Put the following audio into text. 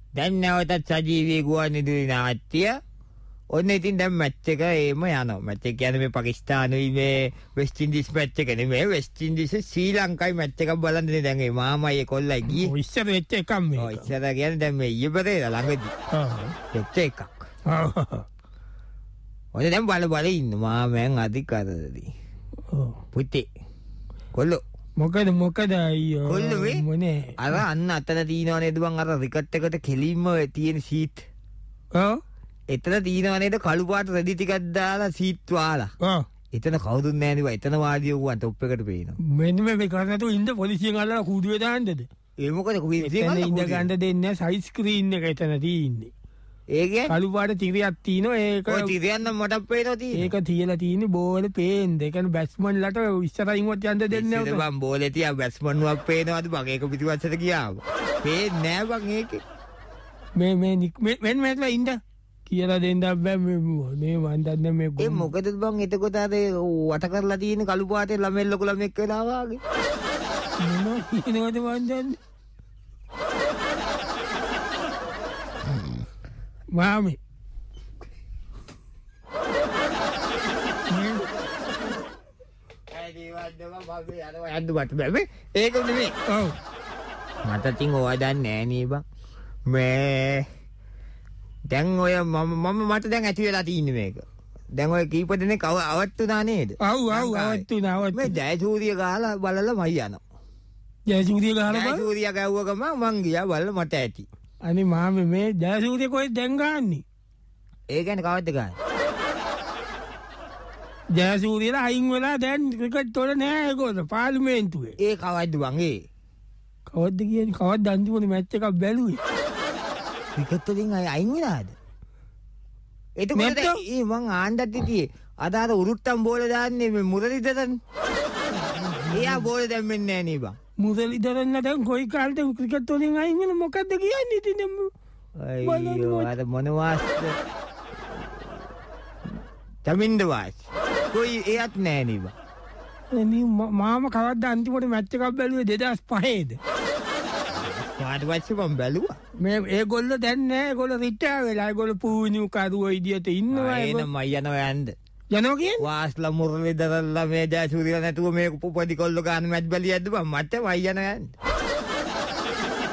දැන් නැවතත් සජීවී ගුවන්විදුලි නාට්‍ය. ඔන්න ඉතින් දැන් මැච් එක එම යනවා. මැච් එක කියන්නේ මේ පාකිස්තානුයි මේ වෙස්ට් ඉන්ඩීස් මැච් එක නෙමෙයි. වෙස්ට් ඉන්ඩීස් ශ්‍රී ලංකායි මැච් එකක් බලන්නේ දැන් ඒ මාමයි කොල්ලයි ගියේ. ඔය ඉස්සර වෙච්ච එකක් මේක. ඔය ඉස්සර කියන්නේ දැන් මේ ඊයේ පෙරේද ළඟදී. වෙච්ච එකක්. ඔය දැන් බල ඉන්න මාමෙන් අධිකාරදී. පුතේ. කොල්ලෝ. මොකද අයියෝ. කොල්ලෝ වේ. මොනේ. අර අන්න අතන තියනවා නේද බං අර රිකට් එකට කෙලින්ම තියෙන සීට්. ඔව්. එතන තියනවා නේද කළු පාට රෙදි ටිකක් දාලා සීට් වාලා. ඔව්. එතන කවුරුත් නැහැ නේ බං. එතන වාඩි වුණා টොප් එකට පේනවා. මෙන්න මේ කරනතු ඉන්න පොලිසියෙන් අල්ලලා කූඩුවේ දාන්නද? ඒ මොකද කුවිසියෙන් එතන ඉඳ ගන්න දෙන්නේ සයිස් ස්ක්‍රීන් එක එතන තියෙන්නේ. ඒකේ කළු පාට තිරියක් තියෙනවා ඒක. ඔය තිරියක් නම් මට පේනවා තියෙන්නේ. ඒක තියලා තියෙන්නේ බෝලේ පේන්නේ. ඒ කියන්නේ බැට්ස්මන්ලට ඉස්සරහින්වත් යන්න දෙන්නේ නැහැ. බං බෝලේ තියා බැට්ස්මන් වක් පේනවාද බං ඒක පිටිපස්සට ගියාම. පේන්නේ නැහැ බං ඒකේ. මෙන්න ඉන්න කියලා දෙන්න බෑ මේ වන්දන්න මේ ඒ මොකද බං එතකොට අර වට කරලා තියෙන කළු පාටේ ළමෙල් ලොකු ළමෙක් වෙලා වාගේ. මොනවද කියනවද වන්දන්න? මාමි ඒක නෙමෙයි. ඔව් මට තින් ඔය දන්නේ නෑ නේ බං. මේ දැන් ඔය මම මට දැන් ඇති වෙලා තින්නේ මේක. දැන් ඔය කීප දෙනෙක් අවට්ටුනා නේද? ඔව් අවට්ටුනා. මේ ජයසූරිය ගහලා බලලා මයි යනවා. ජයසූරිය ගහලා බලලා ජයසූරිය ගැව්ව ගමන් මං ගියා බලලා මට ඇති. අනේ මාමේ මේ ජයසූරිය කොහෙද දැන් ගන්නේ? ඒ කියන්නේ කවද්ද ගන්නේ? ජයසූරියලා අයින් වෙලා දැන් ක්‍රිකට් වල නෑ ඒගොල්ලෝ පාර්ලිමේන්තුවේ. ඒ කවද්ද බං ඒ? කවද්ද කියන්නේ කවද්ද අන්තිමට මැච් එකක් බැලුවේ? ක්‍රිකට් වලින් අයින් වෙලාද? එතකොට ඒ මං ආණ්ඩත් ඉතියේ අදාර උරුට්ටම් බෝල දාන්නේ මේ මුරලිදරන්. එයා බෝල දැම්මෙන්නේ නෑ නේ බං. මුරලිදරන් දැන් කොයි කාලෙද ක්‍රිකට් වලින් අයින් වෙන මොකද්ද කියන්නේ ඉතින් අයියෝ අර මොනවාස්ද? තමින්ද වාස්. කොයි එයත් නෑ නේ බං. අනේ මාම කවද්ද අන්තිමට මැච් එකක් බැලුවේ 2005ද? පාට වච්ච මම බැලුවා. මේ ඒගොල්ලෝ දැන් නෑ ඒගොල්ලෝ රිටයර් වෙලා ඒගොල්ලෝ පූණියු කරුවෝ ඉදියට ඉන්නවා ඒකම මම යනවා යන්න. යනවා කියන්නේ? වාස්ලා මුරලිදරන්ලා මේ ජයසූරියලා නැතුව මේ පොඩි කොල්ලෝ ගන්න මැච් බැලියද්ද බං මට මම යනවා යන්න.